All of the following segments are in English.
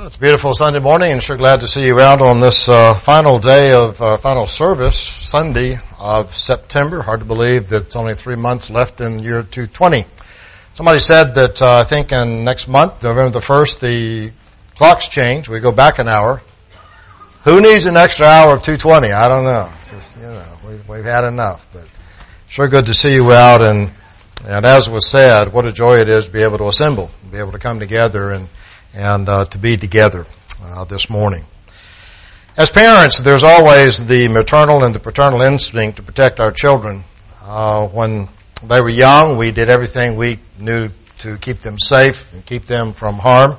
It's a beautiful Sunday morning, and sure glad to see you out on this final day of final service, Sunday of September. Hard to believe that it's only 3 months left in the year 2020. Somebody said that I think in next month, November the 1st, the clocks change. We go back an hour. Who needs an extra hour of 220? I don't know. It's just, we've had enough. But sure good to see you out, and as was said, what a joy it is to be able to assemble, be able to come together and to be together this morning. As parents, there's always the maternal and the paternal instinct to protect our children. When they were young, we did everything we knew to keep them safe and keep them from harm.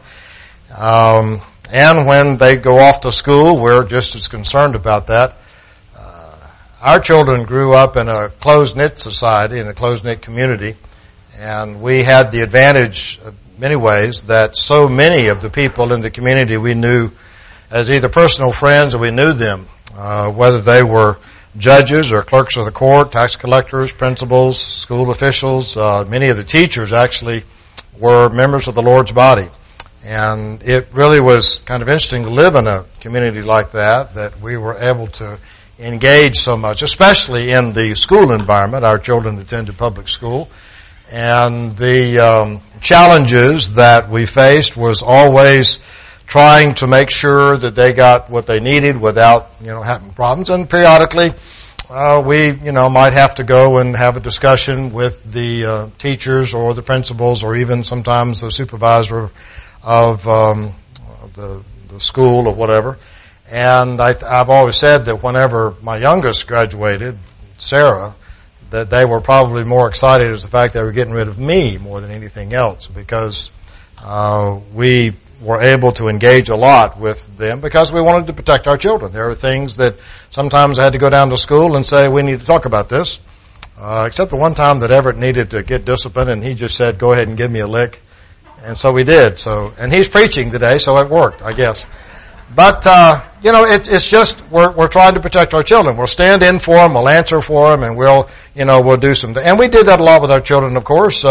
And when they go off to school, we're just as concerned about that. Our children grew up in a closed-knit society, in a closed-knit community, and we had the advantage many ways that so many of the people in the community we knew as either personal friends or we knew them, whether they were judges or clerks of the court, tax collectors, principals, school officials. Many of the teachers actually were members of the Lord's body. And it really was kind of interesting to live in a community like that we were able to engage so much, especially in the school environment. Our children attended public school. And the challenges that we faced was always trying to make sure that they got what they needed without, having problems. And periodically, we, might have to go and have a discussion with the teachers or the principals or even sometimes the supervisor of the school or whatever. And I've always said that whenever my youngest graduated, Sarah, that they were probably more excited as the fact they were getting rid of me more than anything else, because we were able to engage a lot with them because we wanted to protect our children. There are things that sometimes I had to go down to school and say, we need to talk about this, except the one time that Everett needed to get disciplined, and he just said, go ahead and give me a lick. And so we did. And he's preaching today, so it worked, I guess. But, it's just, we're trying to protect our children. We'll stand in for them, we'll answer for them, and we'll do some, and we did that a lot with our children, of course.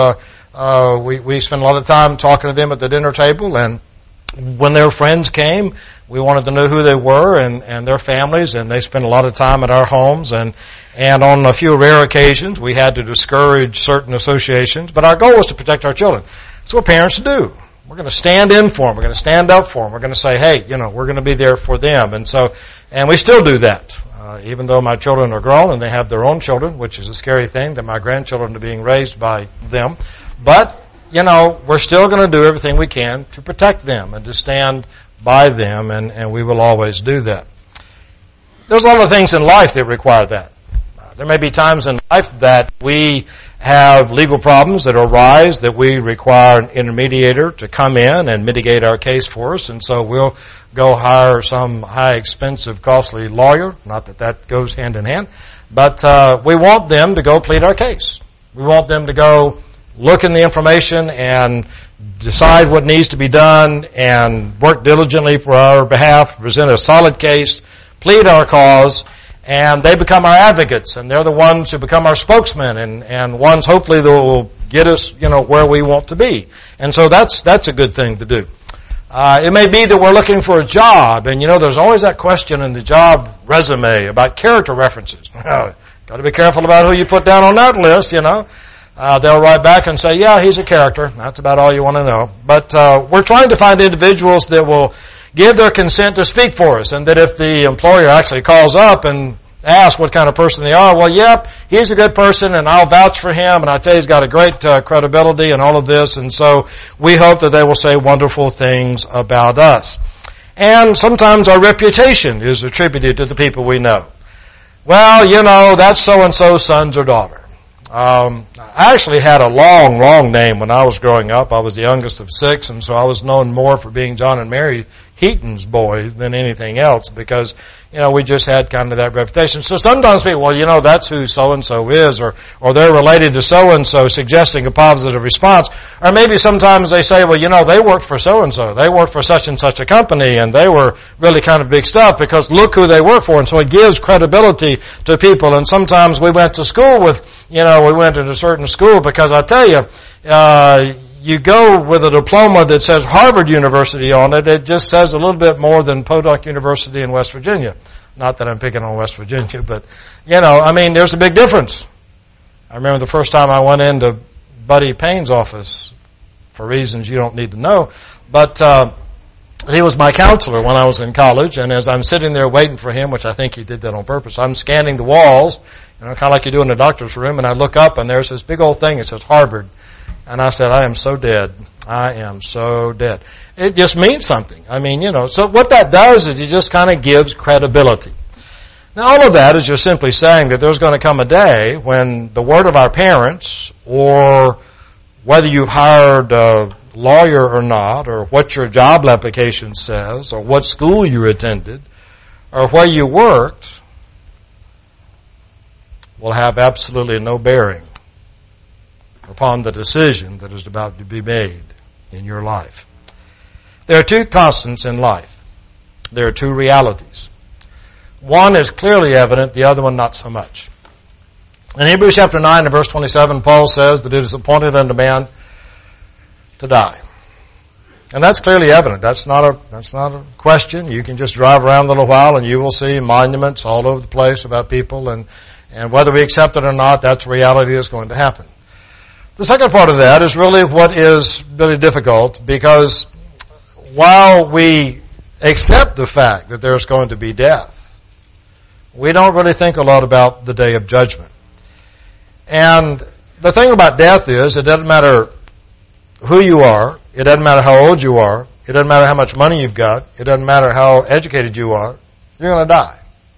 We spent a lot of time talking to them at the dinner table, and when their friends came, we wanted to know who they were and their families, and they spent a lot of time at our homes, and on a few rare occasions, we had to discourage certain associations, but our goal was to protect our children. That's what parents do. We're going to stand in for them. We're going to stand up for them. We're going to say, hey, we're going to be there for them. And we still do that. Even though my children are grown and they have their own children, which is a scary thing that my grandchildren are being raised by them. But, we're still going to do everything we can to protect them and to stand by them, and we will always do that. There's a lot of things in life that require that. There may be times in life that we have legal problems that arise that we require an intermediator to come in and mitigate our case for us, and so we'll go hire some high expensive costly lawyer, not that goes hand in hand, but we want them to go plead our case. We want them to go look in the information and decide what needs to be done and work diligently for our behalf, present a solid case, plead our cause, and they become our advocates, and they're the ones who become our spokesmen, and ones hopefully that will get us, where we want to be. And so that's a good thing to do. It may be that we're looking for a job, and there's always that question in the job resume about character references. Got to be careful about who you put down on that list, They'll write back and say, yeah, he's a character. That's about all you want to know. But we're trying to find individuals that will give their consent to speak for us, and that if the employer actually calls up and asks what kind of person they are, well, yep, he's a good person, and I'll vouch for him, and I tell you he's got a great credibility and all of this, and so we hope that they will say wonderful things about us. And sometimes our reputation is attributed to the people we know. Well, that's so-and-so's sons or daughter. I actually had a long name when I was growing up. I was the youngest of 6, and so I was known more for being John and Mary Heaton's boy than anything else, because, we just had kind of that reputation. So sometimes people, well, that's who so-and-so is, or they're related to so-and-so, suggesting a positive response. Or maybe sometimes they say, well, they worked for so-and-so. They worked for such and such a company, and they were really kind of big stuff, because look who they work for. And so it gives credibility to people. And sometimes we went to school with, we went to a certain school, because I tell you, you go with a diploma that says Harvard University on it, it just says a little bit more than Podunk University in West Virginia. Not that I'm picking on West Virginia, but, there's a big difference. I remember the first time I went into Buddy Payne's office, for reasons you don't need to know, but he was my counselor when I was in college, and as I'm sitting there waiting for him, which I think he did that on purpose, I'm scanning the walls, kind of like you do in a doctor's room, and I look up and there's this big old thing that says Harvard. And I said, I am so dead. I am so dead. It just means something. So what that does is it just kind of gives credibility. Now all of that is just simply saying that there's going to come a day when the word of our parents, or whether you've hired a lawyer or not, or what your job application says, or what school you attended, or where you worked, will have absolutely no bearing upon the decision that is about to be made in your life. There are two constants in life. There are two realities. One is clearly evident, the other one not so much. In Hebrews chapter 9 and verse 27, Paul says that it is appointed unto man to die. And that's clearly evident. That's not a question. You can just drive around a little while and you will see monuments all over the place about people, and whether we accept it or not, that's a reality that's going to happen. The second part of that is really what is really difficult, because while we accept the fact that there's going to be death, we don't really think a lot about the day of judgment. And the thing about death is, it doesn't matter who you are, it doesn't matter how old you are, it doesn't matter how much money you've got, it doesn't matter how educated you are, you're going to die.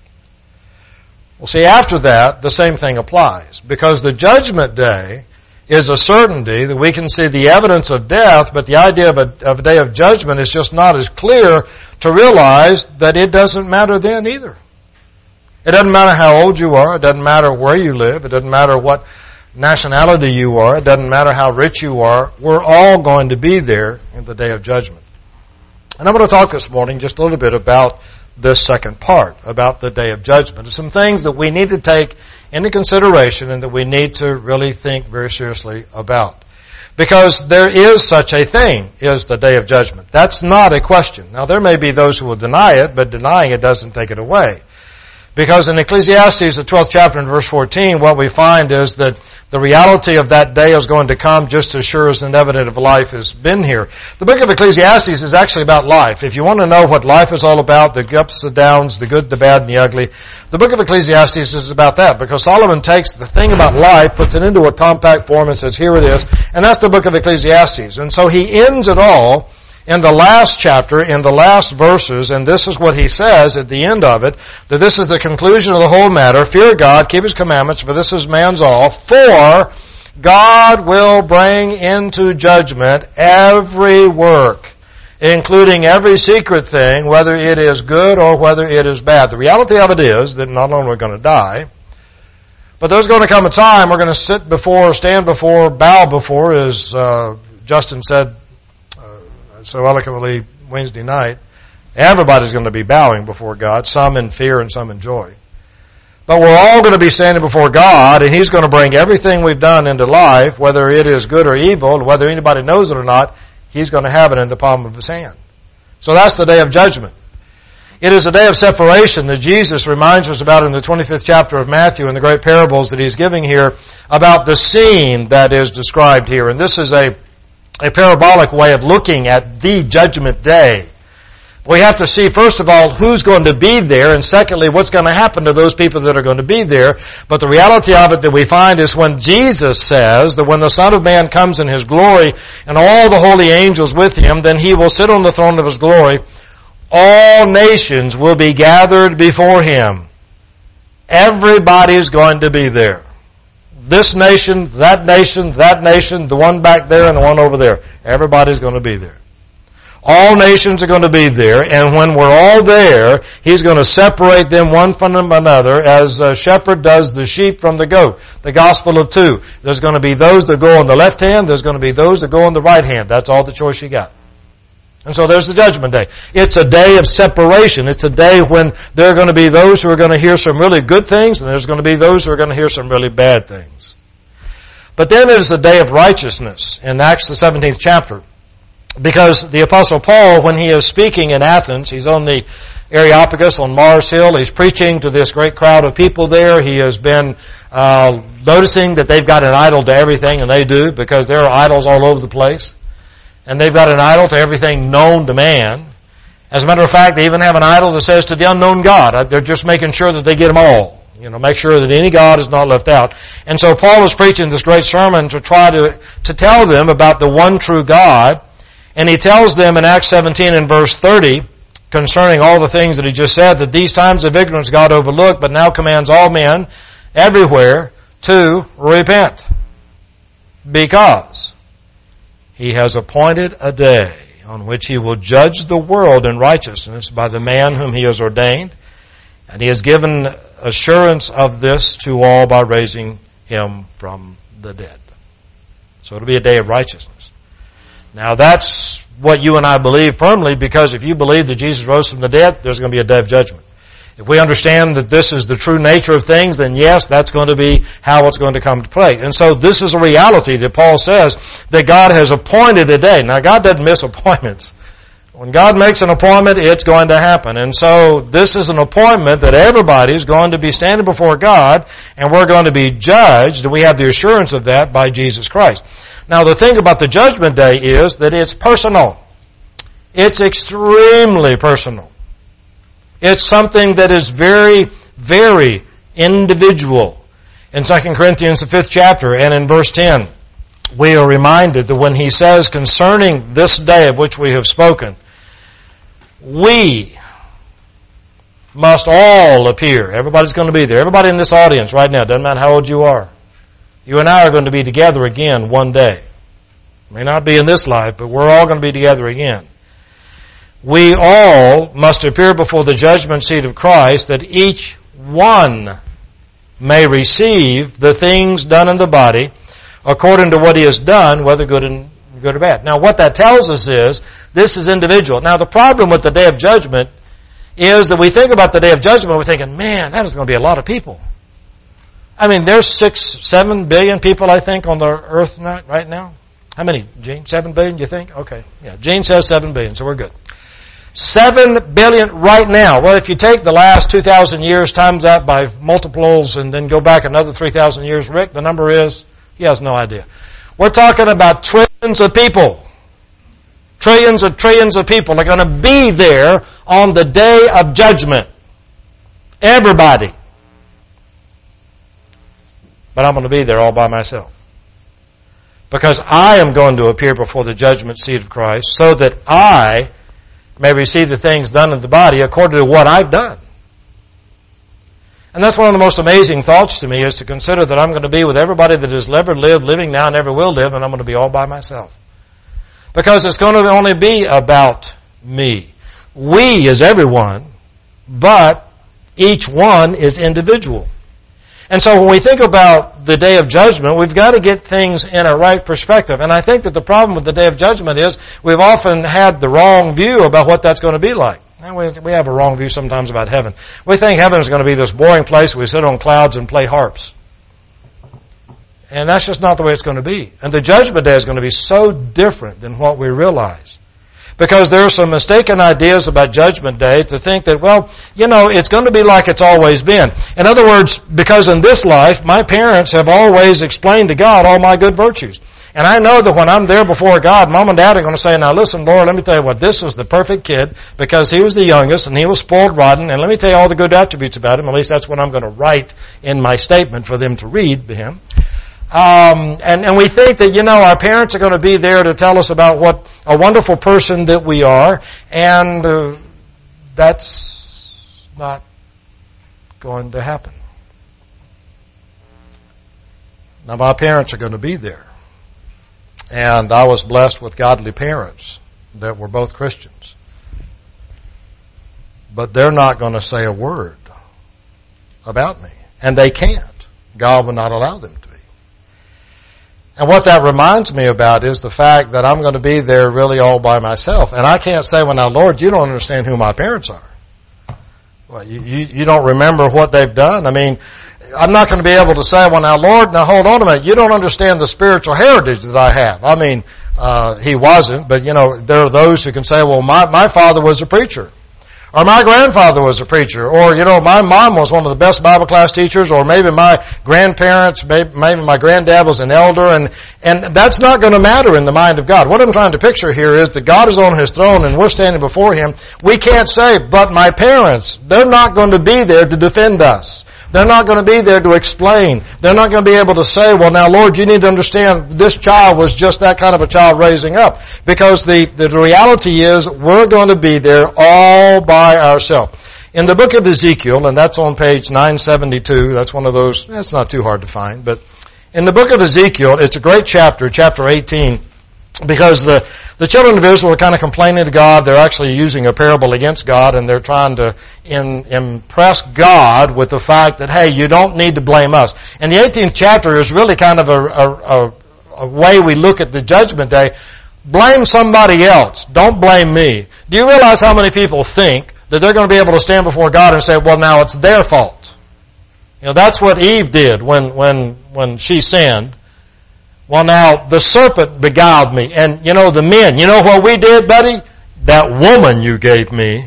Well, see, after that, the same thing applies, because the judgment day is a certainty that we can see the evidence of death, but the idea of a day of judgment is just not as clear to realize that it doesn't matter then either. It doesn't matter how old you are, it doesn't matter where you live, it doesn't matter what nationality you are, it doesn't matter how rich you are, we're all going to be there in the day of judgment. And I'm going to talk this morning just a little bit about this second part, about the day of judgment. There's some things that we need to take into consideration and that we need to really think very seriously about. Because there is such a thing as the day of judgment. That's not a question. Now there may be those who will deny it, but denying it doesn't take it away. Because in Ecclesiastes, the 12th chapter and verse 14, what we find is that the reality of that day is going to come just as sure as an evidence of life has been here. The book of Ecclesiastes is actually about life. If you want to know what life is all about, the ups, the downs, the good, the bad, and the ugly, the book of Ecclesiastes is about that, because Solomon takes the thing about life, puts it into a compact form and says, here it is, and that's the book of Ecclesiastes. And so he ends it all in the last chapter, in the last verses, and this is what he says at the end of it, that this is the conclusion of the whole matter. Fear God, keep His commandments, for this is man's all. For God will bring into judgment every work, including every secret thing, whether it is good or whether it is bad. The reality of it is that not only are we going to die, but there's going to come a time we're going to sit before, stand before, bow before, as Justin said so eloquently Wednesday night. Everybody's going to be bowing before God, some in fear and some in joy. But we're all going to be standing before God, and He's going to bring everything we've done into life, whether it is good or evil, and whether anybody knows it or not, He's going to have it in the palm of His hand. So that's the day of judgment. It is a day of separation that Jesus reminds us about in the 25th chapter of Matthew in the great parables that He's giving here about the scene that is described here. And this is a parabolic way of looking at the judgment day. We have to see, first of all, who's going to be there, and secondly, what's going to happen to those people that are going to be there. But the reality of it that we find is when Jesus says that when the Son of Man comes in His glory and all the holy angels with Him, then He will sit on the throne of His glory. All nations will be gathered before Him. Everybody's going to be there. This nation, that nation, the one back there and the one over there. Everybody's going to be there. All nations are going to be there, and when we're all there, He's going to separate them one from another as a shepherd does the sheep from the goat. The gospel of two. There's going to be those that go on the left hand, there's going to be those that go on the right hand. That's all the choice you got. And so there's the judgment day. It's a day of separation. It's a day when there are going to be those who are going to hear some really good things, and there's going to be those who are going to hear some really bad things. But then it is the day of righteousness in Acts the 17th chapter. Because the Apostle Paul, when he is speaking in Athens, he's on the Areopagus on Mars Hill. He's preaching to this great crowd of people there. He has been noticing that they've got an idol to everything, and they do, because there are idols all over the place. And they've got an idol to everything known to man. As a matter of fact, they even have an idol that says to the unknown God. They're just making sure that they get them all. Make sure that any God is not left out. And so Paul is preaching this great sermon to try to tell them about the one true God. And he tells them in Acts 17 and verse 30, concerning all the things that he just said, that these times of ignorance God overlooked, but now commands all men everywhere to repent. Because he has appointed a day on which he will judge the world in righteousness by the man whom he has ordained. And he has given assurance of this to all by raising him from the dead. So it'll be a day of righteousness. Now that's what you and I believe firmly, because if you believe that Jesus rose from the dead, there's going to be a day of judgment. If we understand that this is the true nature of things, then yes, that's going to be how it's going to come to play. And so this is a reality that Paul says that God has appointed a day. Now God doesn't miss appointments. When God makes an appointment, it's going to happen. And so this is an appointment that everybody is going to be standing before God, and we're going to be judged, and we have the assurance of that by Jesus Christ. Now the thing about the judgment day is that it's personal. It's extremely personal. It's something that is very, very individual. In 2 Corinthians, the 5th chapter, and in verse 10, we are reminded that when he says concerning this day of which we have spoken, we must all appear. Everybody's going to be there. Everybody in this audience right now, doesn't matter how old you are. You and I are going to be together again one day. May not be in this life, but we're all going to be together again. We all must appear before the judgment seat of Christ, that each one may receive the things done in the body according to what he has done, whether good or bad. Now what that tells us is, this is individual. Now the problem with the day of judgment is that we think about the day of judgment, we're thinking, man, that is going to be a lot of people. I mean, there's 6-7 billion people, I think, on the earth right now. How many, Gene? 7 billion, you think? Okay. Yeah, Gene says 7 billion, so we're good. 7 billion right now. Well, if you take the last 2,000 years, times that by multiples, and then go back another 3,000 years, Rick, the number is, he has no idea. We're talking about trillions of people. Trillions of people are going to be there on the day of judgment. Everybody. But I'm going to be there all by myself. Because I am going to appear before the judgment seat of Christ so that I may receive the things done in the body according to what I've done. And that's one of the most amazing thoughts to me, is to consider that I'm going to be with everybody that has ever lived, living now, and never will live, and I'm going to be all by myself. Because it's going to only be about me. We is everyone, but each one is individual. And so when we think about the day of judgment, we've got to get things in a right perspective. And I think that the problem with the day of judgment is we've often had the wrong view about what that's going to be like. And we have a wrong view sometimes about heaven. We think heaven is going to be this boring place where we sit on clouds and play harps. And that's just not the way it's going to be. And the judgment day is going to be so different than what we realize. Because there are some mistaken ideas about judgment day to think that, well, it's going to be like it's always been. In other words, because in this life, my parents have always explained to God all my good virtues. And I know that when I'm there before God, Mom and Dad are going to say, now listen, Lord, let me tell you what, this was the perfect kid because he was the youngest and he was spoiled rotten, and let me tell you all the good attributes about him. At least that's what I'm going to write in my statement for them to read to him. And we think that, our parents are going to be there to tell us about what a wonderful person that we are, and that's not going to happen. Now, my parents are going to be there. And I was blessed with godly parents that were both Christians. But they're not going to say a word about me. And they can't. God will not allow them to be. And what that reminds me about is the fact that I'm going to be there really all by myself. And I can't say, well, now, Lord, you don't understand who my parents are. Well, you don't remember what they've done. I mean, I'm not going to be able to say, well, now, Lord, now hold on a minute. You don't understand the spiritual heritage that I have. I mean, he wasn't, but, there are those who can say, well, my father was a preacher. Or my grandfather was a preacher. Or, my mom was one of the best Bible class teachers. Or maybe my grandparents, maybe my granddad was an elder. And that's not going to matter in the mind of God. What I'm trying to picture here is that God is on His throne and we're standing before Him. We can't say, but my parents, they're not going to be there to defend us. They're not going to be there to explain. They're not going to be able to say, well, now, Lord, you need to understand this child was just that kind of a child raising up. Because the reality is we're going to be there all by ourselves. In the book of Ezekiel, and that's on page 972, that's one of those, that's not too hard to find, but in the book of Ezekiel, it's a great chapter, chapter 18, because the children of Israel are kind of complaining to God. They're actually using a parable against God, and they're trying to impress God with the fact that, hey, you don't need to blame us. And the 18th chapter is really kind of a way we look at the judgment day. Blame somebody else. Don't blame me. Do you realize how many people think that they're going to be able to stand before God and say, well, now it's their fault? That's what Eve did when she sinned. Well, now, the serpent beguiled me. And, the men, you know what we did, buddy? That woman you gave me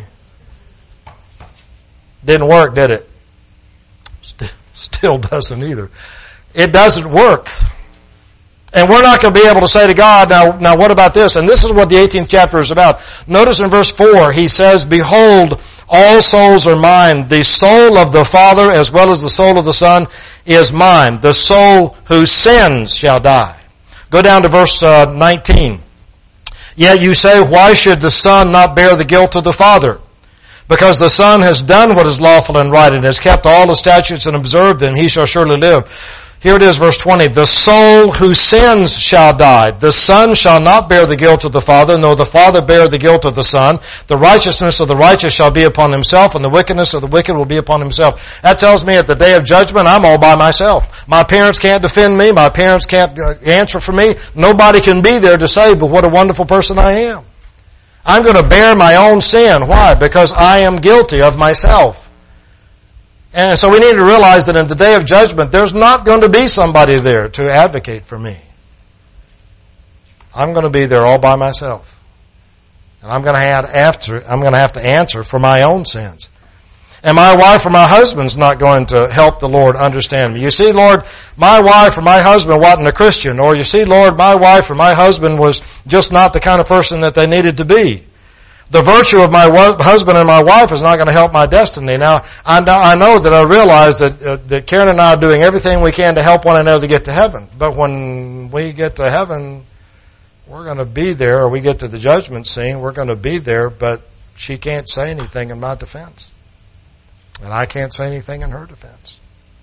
didn't work, did it? Still doesn't either. It doesn't work. And we're not going to be able to say to God, now what about this? And this is what the 18th chapter is about. Notice in verse 4, he says, behold, all souls are mine. The soul of the Father as well as the soul of the Son is mine. The soul who sins shall die. Go down to verse 19. Yet you say, why should the Son not bear the guilt of the Father? Because the Son has done what is lawful and right and has kept all the statutes and observed them, he shall surely live. Here it is, verse 20. The soul who sins shall die. The Son shall not bear the guilt of the Father, nor the Father bear the guilt of the Son. The righteousness of the righteous shall be upon himself, and the wickedness of the wicked will be upon himself. That tells me at the day of judgment, I'm all by myself. My parents can't defend me. My parents can't answer for me. Nobody can be there to say, but what a wonderful person I am. I'm going to bear my own sin. Why? Because I am guilty of myself. And so we need to realize that in the day of judgment, there's not going to be somebody there to advocate for me. I'm going to be there all by myself. And I'm going to have to answer for my own sins. And my wife or my husband's not going to help the Lord understand me. You see, Lord, my wife or my husband wasn't a Christian. Or you see, Lord, my wife or my husband was just not the kind of person that they needed to be. The virtue of my husband and my wife is not going to help my destiny. Now, I know that I realize that Karen and I are doing everything we can to help one another to get to heaven. But when we get to heaven, we're going to be there, or we get to the judgment scene, we're going to be there, but she can't say anything in my defense. And I can't say anything in her defense.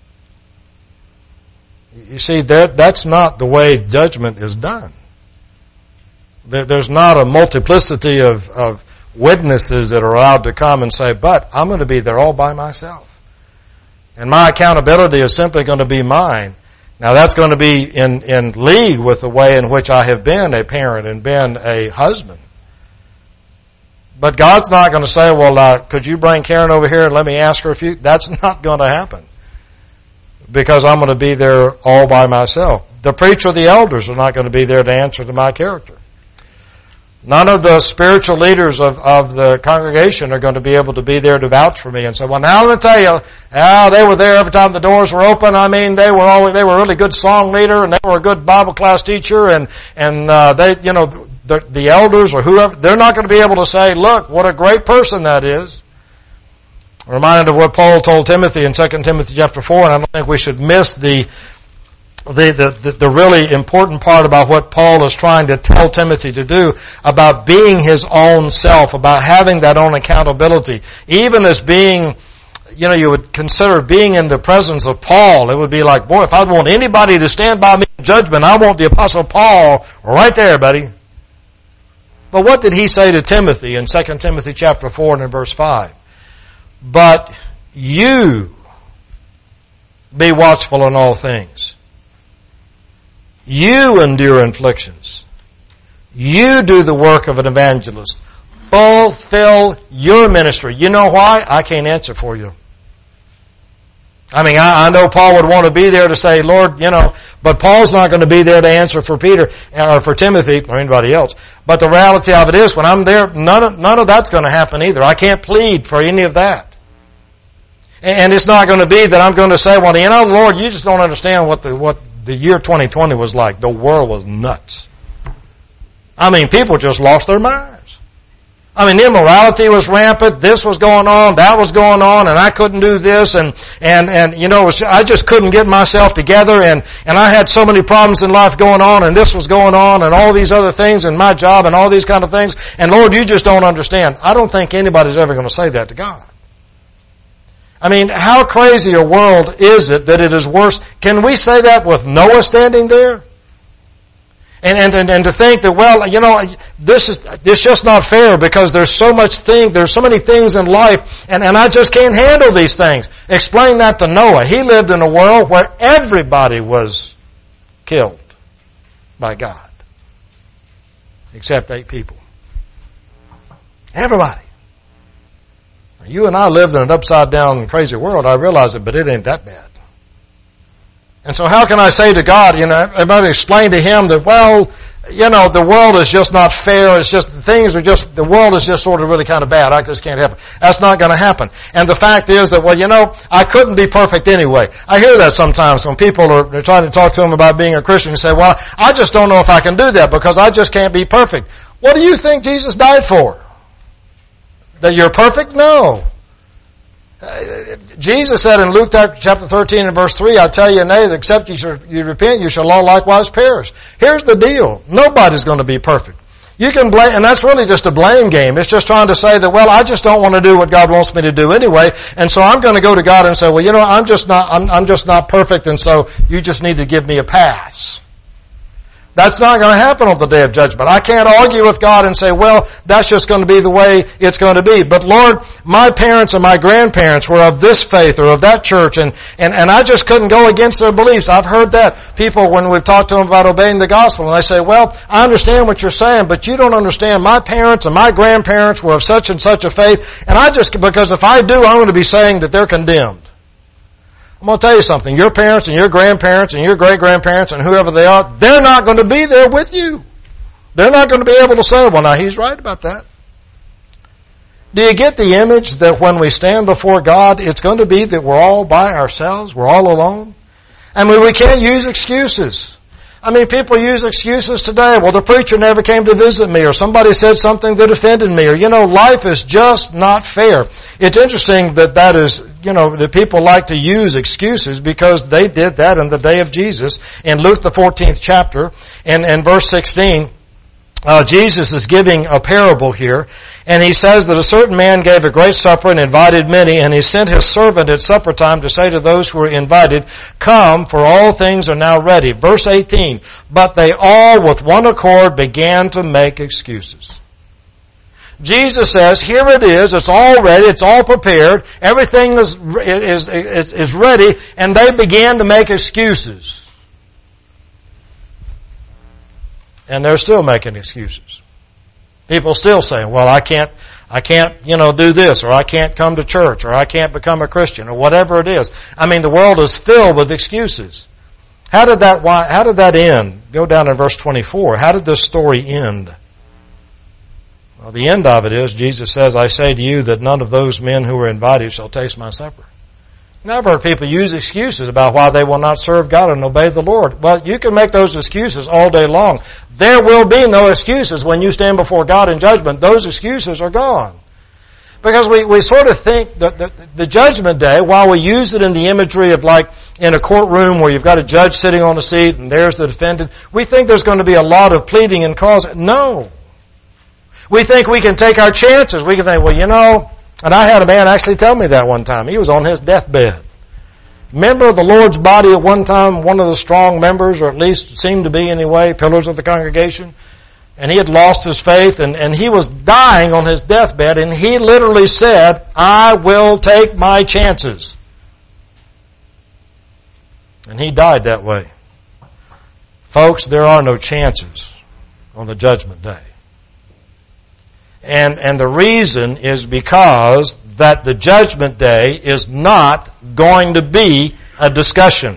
You see, that's not the way judgment is done. There's not a multiplicity of witnesses that are allowed to come and say, but I'm going to be there all by myself. And my accountability is simply going to be mine. Now that's going to be in league with the way in which I have been a parent and been a husband. But God's not going to say, well, could you bring Karen over here and let me ask her a few? That's not going to happen. Because I'm going to be there all by myself. The preacher or the elders are not going to be there to answer to my character. None of the spiritual leaders of the congregation are going to be able to be there to vouch for me and say, well, now I'm going to tell you, they were there every time the doors were open. I mean, they were a really good song leader, and they were a good Bible class teacher, and they, the elders or whoever, they're not going to be able to say, look, what a great person that is. I'm reminded of what Paul told Timothy in 2 Timothy chapter 4, and I don't think we should miss the really important part about what Paul is trying to tell Timothy to do about being his own self, about having that own accountability. Even as being, you would consider being in the presence of Paul, it would be like, boy, if I want anybody to stand by me in judgment, I want the Apostle Paul right there, buddy. But what did he say to Timothy in 2 Timothy chapter 4 and in verse 5? But you be watchful in all things. You endure afflictions. You do the work of an evangelist. Fulfill your ministry. You know why? I can't answer for you. I mean, I know Paul would want to be there to say, Lord, but Paul's not going to be there to answer for Peter or for Timothy or anybody else. But the reality of it is, when I'm there, none of that's going to happen either. I can't plead for any of that. And it's not going to be that I'm going to say, well, Lord, you just don't understand what the year 2020 was like. The world was nuts. I mean, people just lost their minds. I mean, immorality was rampant. This was going on, that was going on, and I couldn't do this, and I just couldn't get myself together, and I had so many problems in life going on, and this was going on, and all these other things, and my job, and all these kind of things, and Lord, you just don't understand. I don't think anybody's ever going to say that to God. I mean, how crazy a world is it that it is worse? Can we say that with Noah standing there? And to think that, well, this just not fair because there's so many things in life, and I just can't handle these things. Explain that to Noah. He lived in a world where everybody was killed by God. Except 8 people. Everybody. You and I lived in an upside down crazy world. I realize it, but it ain't that bad. And so how can I say to God, I might explain to Him that, well, the world is just not fair. It's just, the world is just sort of really kind of bad. I just can't help it. That's not going to happen. And the fact is that, well, I couldn't be perfect anyway. I hear that sometimes when people are trying to talk to them about being a Christian and say, well, I just don't know if I can do that because I just can't be perfect. What do you think Jesus died for? That you're perfect? No. Jesus said in Luke chapter 13 and verse 3, I tell you, nay, that except you repent, you shall all likewise perish. Here's the deal. Nobody's going to be perfect. You can blame, and that's really just a blame game. It's just trying to say that, well, I just don't want to do what God wants me to do anyway, and so I'm going to go to God and say, well, I'm just not perfect, and so you just need to give me a pass. That's not going to happen on the day of judgment. I can't argue with God and say, well, that's just going to be the way it's going to be. But Lord, my parents and my grandparents were of this faith or of that church, and I just couldn't go against their beliefs. I've heard that. People, when we've talked to them about obeying the gospel, and they say, well, I understand what you're saying, but you don't understand. My parents and my grandparents were of such and such a faith, and because if I do, I'm going to be saying that they're condemned. I'm going to tell you something. Your parents and your grandparents and your great-grandparents and whoever they are, they're not going to be there with you. They're not going to be able to say, well, now he's right about that. Do you get the image that when we stand before God, it's going to be that we're all by ourselves, we're all alone? I mean, we can't use excuses. I mean, people use excuses today. Well, the preacher never came to visit me, or somebody said something that offended me, or, life is just not fair. It's interesting that is, that people like to use excuses because they did that in the day of Jesus. In Luke the 14th chapter, and verse 16, Jesus is giving a parable here, and he says that a certain man gave a great supper and invited many, and he sent his servant at supper time to say to those who were invited, come, for all things are now ready. Verse 18, but they all with one accord began to make excuses. Jesus says, here it is, it's all ready, it's all prepared, everything is ready, and they began to make excuses. And they're still making excuses. People still saying, well, I can't, do this, or I can't come to church, or I can't become a Christian, or whatever it is. I mean, the world is filled with excuses. How did that end? Go down to verse 24. How did this story end? Well, the end of it is, Jesus says, I say to you that none of those men who were invited shall taste my supper. Now, I've heard people use excuses about why they will not serve God and obey the Lord. Well, you can make those excuses all day long. There will be no excuses when you stand before God in judgment. Those excuses are gone. Because we sort of think that the judgment day, while we use it in the imagery of like in a courtroom where you've got a judge sitting on a seat and there's the defendant, we think there's going to be a lot of pleading and cause. No. We think we can take our chances. We can think, well, and I had a man actually tell me that one time. He was on his deathbed. Member of the Lord's body at one time, one of the strong members, or at least seemed to be anyway, pillars of the congregation. And he had lost his faith, and he was dying on his deathbed, and he literally said, I will take my chances. And he died that way. Folks, there are no chances on the judgment day. And the reason is because that the judgment day is not going to be a discussion.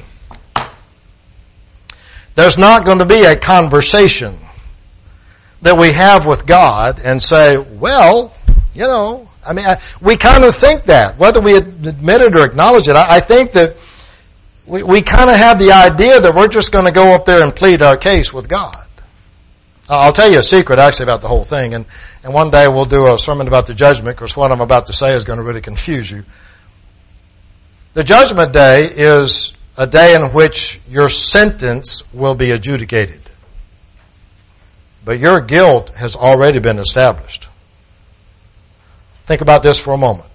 There's not going to be a conversation that we have with God and say, well, we kind of think that, whether we admit it or acknowledge it. I think that we kind of have the idea that we're just going to go up there and plead our case with God. I'll tell you a secret actually about the whole thing, and one day we'll do a sermon about the judgment, because what I'm about to say is going to really confuse you. The judgment day is a day in which your sentence will be adjudicated. But your guilt has already been established. Think about this for a moment.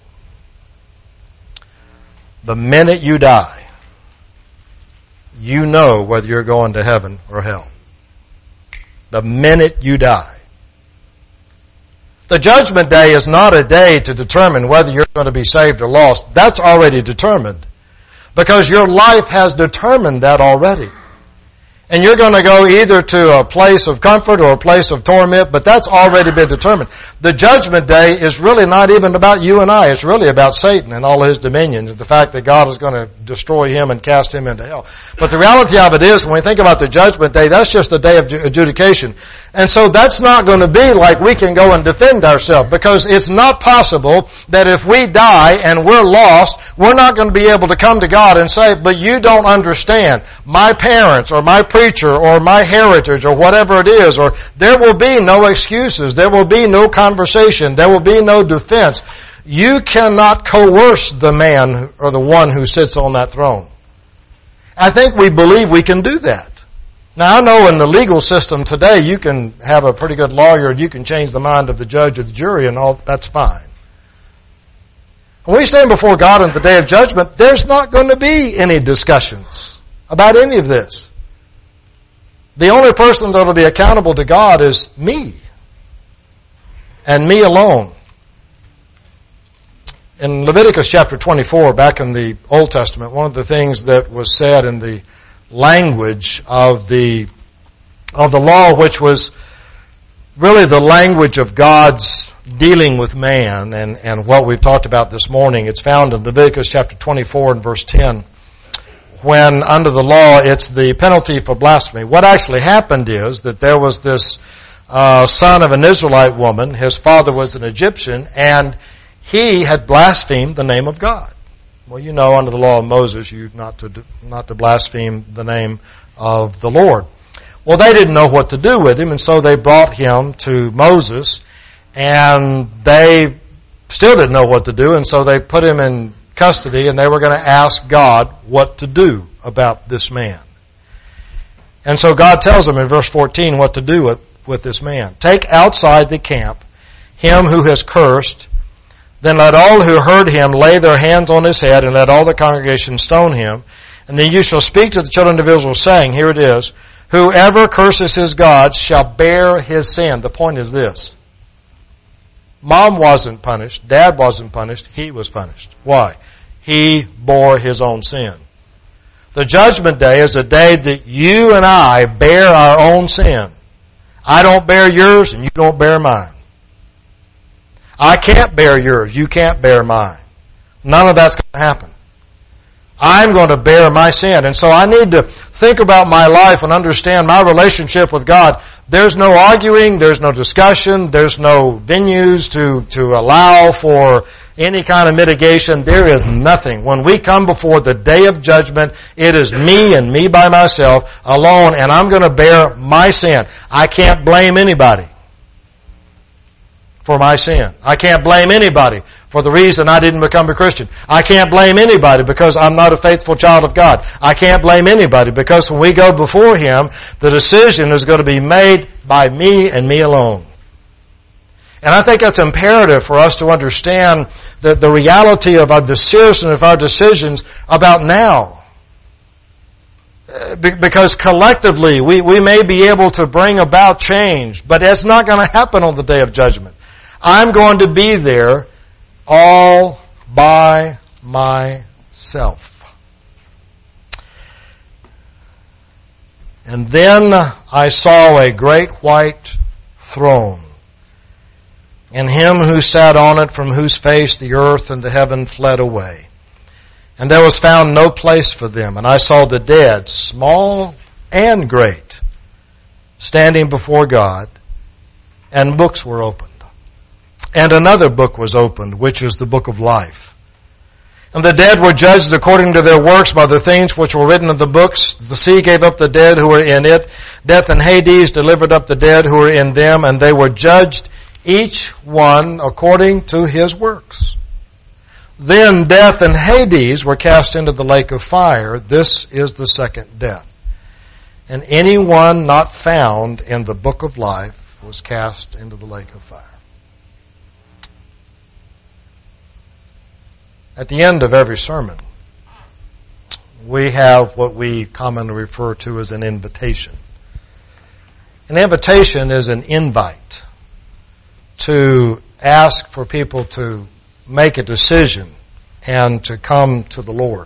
The minute you die, you know whether you're going to heaven or hell. The minute you die. The judgment day is not a day to determine whether you're going to be saved or lost. That's already determined. Because your life has determined that already. And you're going to go either to a place of comfort or a place of torment, but that's already been determined. The judgment day is really not even about you and I. It's really about Satan and all his dominions, the fact that God is going to destroy him and cast him into hell. But the reality of it is, when we think about the judgment day, that's just a day of adjudication. And so that's not going to be like we can go and defend ourselves, because it's not possible that if we die and we're lost, we're not going to be able to come to God and say, but you don't understand. My parents or my preacher or my heritage or whatever it is, or there will be no excuses. There will be no conversation. There will be no defense. You cannot coerce the man or the one who sits on that throne. I think we believe we can do that. Now, I know in the legal system today, you can have a pretty good lawyer and you can change the mind of the judge or the jury and all, that's fine. When we stand before God on the day of judgment, there's not going to be any discussions about any of this. The only person that will be accountable to God is me. And me alone. In Leviticus chapter 24, back in the Old Testament, one of the things that was said in the language of the law, which was really the language of God's dealing with man, and what we've talked about this morning, it's found in Leviticus chapter 24 and verse 10. When under the law, it's the penalty for blasphemy. What actually happened is that there was this son of an Israelite woman. His father was an Egyptian, and he had blasphemed the name of God. Well, you know, under the law of Moses, you not to blaspheme the name of the Lord. Well, they didn't know what to do with him, and so they brought him to Moses, and they still didn't know what to do, and so they put him in custody, and they were going to ask God what to do about this man. And so God tells them in verse 14 what to do with this man. Take outside the camp him who has cursed, then let all who heard him lay their hands on his head, and let all the congregation stone him. And then you shall speak to the children of Israel, saying, here it is, whoever curses his God shall bear his sin. The point is this. Mom wasn't punished. Dad wasn't punished. He was punished. Why? He bore his own sin. The judgment day is a day that you and I bear our own sin. I don't bear yours and you don't bear mine. I can't bear yours. You can't bear mine. None of that's going to happen. I'm going to bear my sin. And so I need to think about my life and understand my relationship with God. There's no arguing. There's no discussion. There's no venues to allow for any kind of mitigation. There is nothing. When we come before the day of judgment, it is me and me by myself alone, and I'm going to bear my sin. I can't blame anybody for my sin. I can't blame anybody for the reason I didn't become a Christian. I can't blame anybody because I'm not a faithful child of God. I can't blame anybody because when we go before Him, the decision is going to be made by me and me alone. And I think that's imperative for us to understand the reality of the seriousness of our decisions about now. Because collectively, we may be able to bring about change, but it's not going to happen on the day of judgment. I'm going to be there all by myself. And then I saw a great white throne, and him who sat on it, from whose face the earth and the heaven fled away. And there was found no place for them. And I saw the dead, small and great, standing before God, and books were opened. And another book was opened, which is the book of life. And the dead were judged according to their works by the things which were written in the books. The sea gave up the dead who were in it. Death and Hades delivered up the dead who were in them, and they were judged, each one according to his works. Then death and Hades were cast into the lake of fire. This is the second death. And anyone not found in the book of life was cast into the lake of fire. At the end of every sermon, we have what we commonly refer to as an invitation. An invitation is an invite to ask for people to make a decision and to come to the Lord.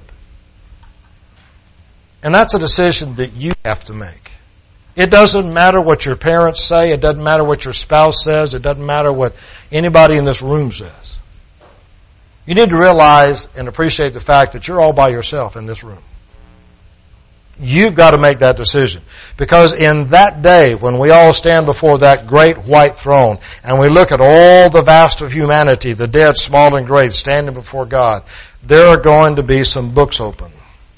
And that's a decision that you have to make. It doesn't matter what your parents say. It doesn't matter what your spouse says. It doesn't matter what anybody in this room says. You need to realize and appreciate the fact that you're all by yourself in this room. You've got to make that decision. Because in that day, when we all stand before that great white throne, and we look at all the vast of humanity, the dead, small and great, standing before God, there are going to be some books open.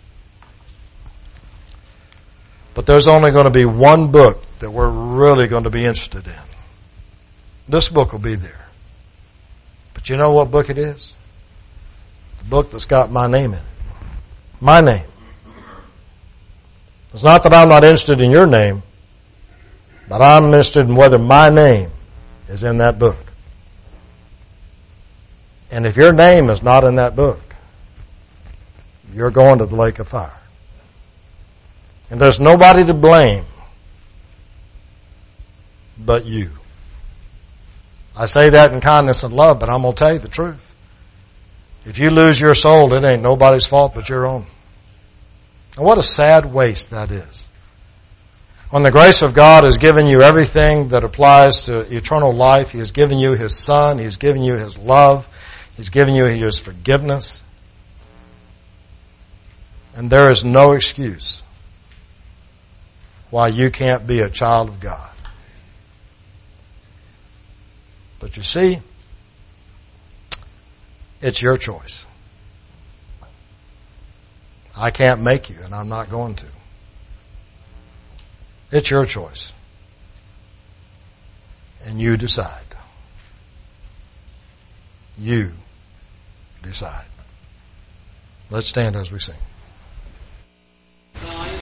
But there's only going to be one book that we're really going to be interested in. This book will be there. But you know what book it is? The book that's got my name in it. My name. It's not that I'm not interested in your name, but I'm interested in whether my name is in that book. And if your name is not in that book, you're going to the lake of fire. And there's nobody to blame but you. I say that in kindness and love, but I'm going to tell you the truth. If you lose your soul, it ain't nobody's fault but your own. And what a sad waste that is. When the grace of God has given you everything that applies to eternal life, He has given you His Son, He's given you His love, He's given you His forgiveness, and there is no excuse why you can't be a child of God. But you see, it's your choice. I can't make you, and I'm not going to. It's your choice. And you decide. You decide. Let's stand as we sing.